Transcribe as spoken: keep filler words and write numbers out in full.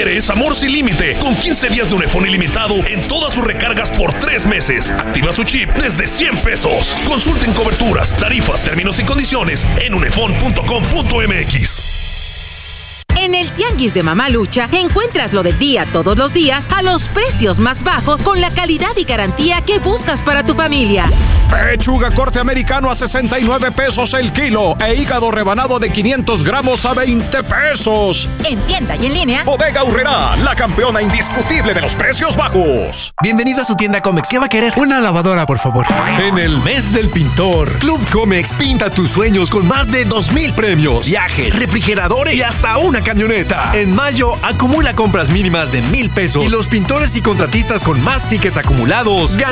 quieres amor sin límite con quince días de Unifón ilimitado en todas sus recargas por tres meses. Activa su chip desde cien pesos. Consulten coberturas, tarifas, términos y condiciones en unifón punto com punto m x. En el Tianguis de Mamalucha encuentras lo del día todos los días a los precios más bajos con la calidad y garantía que buscas para tu familia. Pechuga corte americano a sesenta y nueve pesos el kilo e hígado rebanado de quinientos gramos a veinte pesos. En tienda y en línea. Bodega Aurrerá, la campeona indiscutible de los precios bajos. Bienvenido a su tienda Comex. ¿Qué va a querer? Una lavadora, por favor. En el mes del pintor, Club Comex pinta tus sueños con más de dos mil premios, viajes, refrigeradores y hasta una camioneta. En mayo, acumula compras mínimas de mil pesos y los pintores y contratistas con más tickets acumulados ganan